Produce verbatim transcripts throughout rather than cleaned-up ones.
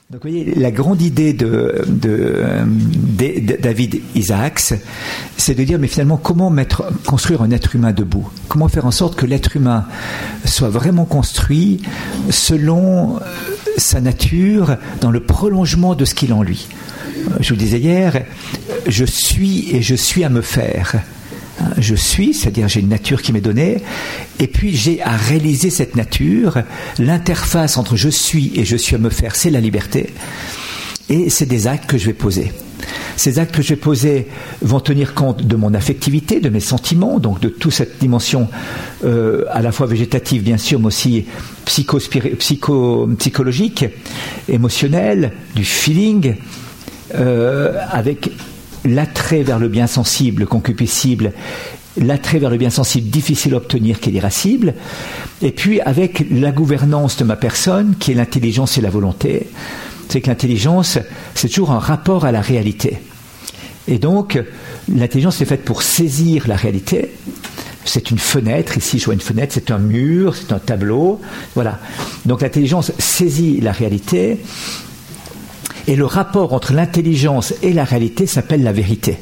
Donc, vous voyez, la grande idée de, de, de, de David Isaacs, c'est de dire, mais finalement, comment mettre, construire un être humain debout ? Comment faire en sorte que l'être humain soit vraiment construit selon sa nature, dans le prolongement de ce qu'il a en lui ? Je vous le disais hier, je suis et je suis à me faire. Je suis, c'est-à-dire j'ai une nature qui m'est donnée, et puis j'ai à réaliser cette nature. L'interface entre je suis et je suis à me faire, c'est la liberté, et c'est des actes que je vais poser. Ces actes que je vais poser vont tenir compte de mon affectivité, de mes sentiments, donc de toute cette dimension euh, à la fois végétative bien sûr, mais aussi psycho, psycho, psychologique, émotionnelle, du feeling, euh, avec l'attrait vers le bien sensible, concupiscible, l'attrait vers le bien sensible difficile à obtenir, qui est l'irascible, et puis avec la gouvernance de ma personne, qui est l'intelligence et la volonté. C'est que l'intelligence, c'est toujours un rapport à la réalité. Et donc, l'intelligence est faite pour saisir la réalité. C'est une fenêtre, ici je vois une fenêtre, c'est un mur, c'est un tableau, voilà. Donc l'intelligence saisit la réalité, et le rapport entre l'intelligence et la réalité s'appelle la vérité.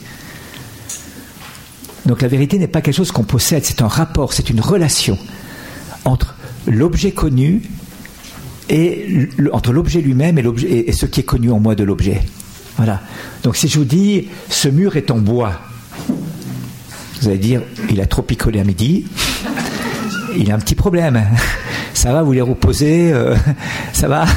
Donc la vérité n'est pas quelque chose qu'on possède, c'est un rapport, c'est une relation entre l'objet connu et le, entre l'objet lui-même et, l'objet, et, et ce qui est connu en moi de l'objet. Voilà. Donc si je vous dis, ce mur est en bois, vous allez dire, il a trop picolé à midi, il a un petit problème. Ça va, vous les reposez, euh, ça va.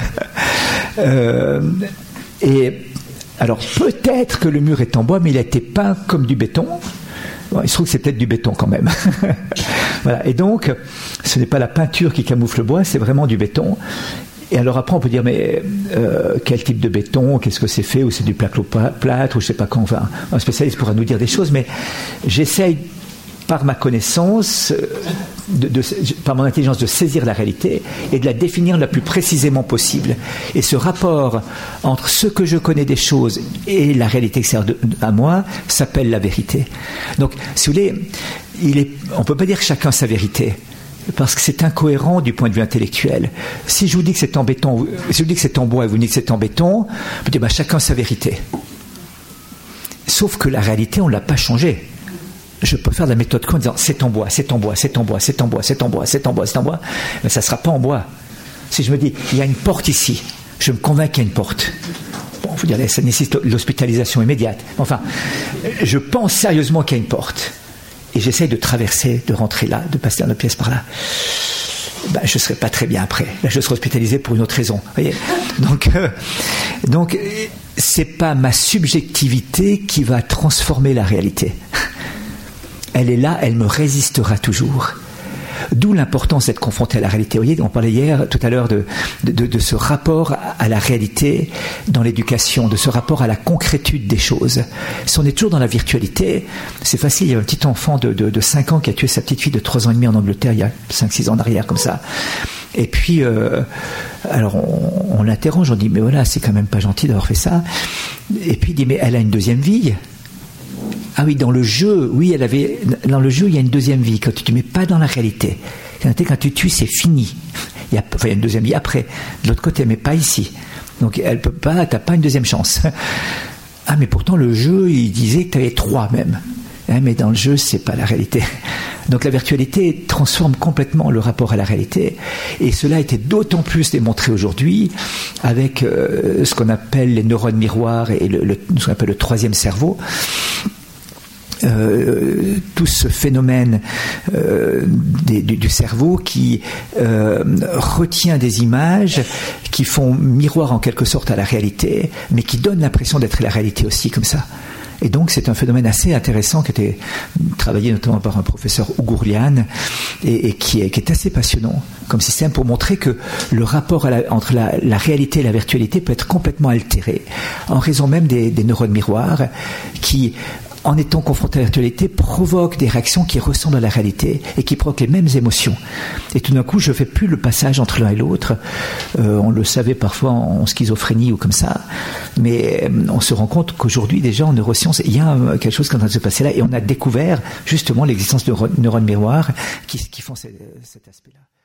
Euh, et alors peut-être que le mur est en bois, mais il a été peint comme du béton. Bon, il se trouve que c'est peut-être du béton quand même. Voilà. Et donc, ce n'est pas la peinture qui camoufle le bois, c'est vraiment du béton. Et alors après, on peut dire, mais euh, quel type de béton, qu'est-ce que c'est fait, ou c'est du plaque-plâtre, ou je sais pas quand. Enfin, un spécialiste pourra nous dire des choses, mais j'essaye par ma connaissance, de, de, par mon intelligence, de saisir la réalité et de la définir le plus précisément possible. Et ce rapport entre ce que je connais des choses et la réalité extérieure à moi s'appelle la vérité. Donc, si vous voulez, il est, on ne peut pas dire chacun sa vérité, parce que c'est incohérent du point de vue intellectuel. Si je vous dis que c'est en béton, si je vous dis que c'est en bois et vous dites que c'est en béton, vous dites bah, chacun sa vérité. Sauf que la réalité, on ne l'a pas changée. Je peux faire de la méthode Quant en disant c'est en bois, c'est en bois, c'est en bois, c'est en bois, c'est en bois, c'est en bois, c'est en bois, mais ça ne sera pas en bois. Si je me dis il y a une porte ici, je me convainc qu'il y a une porte. Bon, vous direz ça nécessite l'hospitalisation immédiate. Enfin, je pense sérieusement qu'il y a une porte et j'essaye de traverser, de rentrer là, de passer dans la pièce par là. Ben, je ne serai pas très bien après. Là, je serai hospitalisé pour une autre raison. Vous voyez ? Donc, euh, donc, c'est pas ma subjectivité qui va transformer la réalité. Elle est là, elle me résistera toujours. D'où l'importance d'être confronté à la réalité. Vous voyez, on parlait hier, tout à l'heure, de, de, de ce rapport à la réalité dans l'éducation, de ce rapport à la concrétude des choses. Si on est toujours dans la virtualité, c'est facile. Il y a un petit enfant de, de, de cinq ans qui a tué sa petite fille de trois ans et demi en Angleterre, il y a cinq six ans en arrière, comme ça. Et puis, euh, alors on, on l'interroge, on dit, mais voilà, c'est quand même pas gentil d'avoir fait ça. Et puis il dit, mais elle a une deuxième vie. Ah oui, dans le jeu, oui, elle avait, dans le jeu, il y a une deuxième vie, quand tu ne mets pas dans la réalité. Quand tu tues, c'est fini. Il y a, enfin, il y a une deuxième vie après, de l'autre côté, mais pas ici. Donc, elle peut pas, t'as pas une deuxième chance. Ah, mais pourtant, le jeu, il disait que tu avais trois même. Hein, mais dans le jeu, c'est pas la réalité. Donc, la virtualité transforme complètement le rapport à la réalité. Et cela a été d'autant plus démontré aujourd'hui avec euh, ce qu'on appelle les neurones miroirs et le, le, ce qu'on appelle le troisième cerveau. Euh, tout ce phénomène euh, des, du, du cerveau qui euh, retient des images qui font miroir en quelque sorte à la réalité, mais qui donnent l'impression d'être la réalité aussi, comme ça. Et donc c'est un phénomène assez intéressant qui a été travaillé notamment par un professeur Ougourlian et, et qui, est, qui est assez passionnant comme système pour montrer que le rapport à la, entre la, la réalité et la virtualité peut être complètement altéré en raison même des, des neurones miroirs qui, en étant confrontés à la virtualité, provoquent des réactions qui ressemblent à la réalité et qui provoquent les mêmes émotions. Et tout d'un coup, je ne fais plus le passage entre l'un et l'autre. Euh, on le savait parfois en schizophrénie ou comme ça, mais on se rend compte qu'aujourd'hui, déjà en neurosciences, il y a quelque chose qui est en train de se passer là, et on a découvert justement l'existence de neurones miroirs qui, qui font cet, cet aspect-là.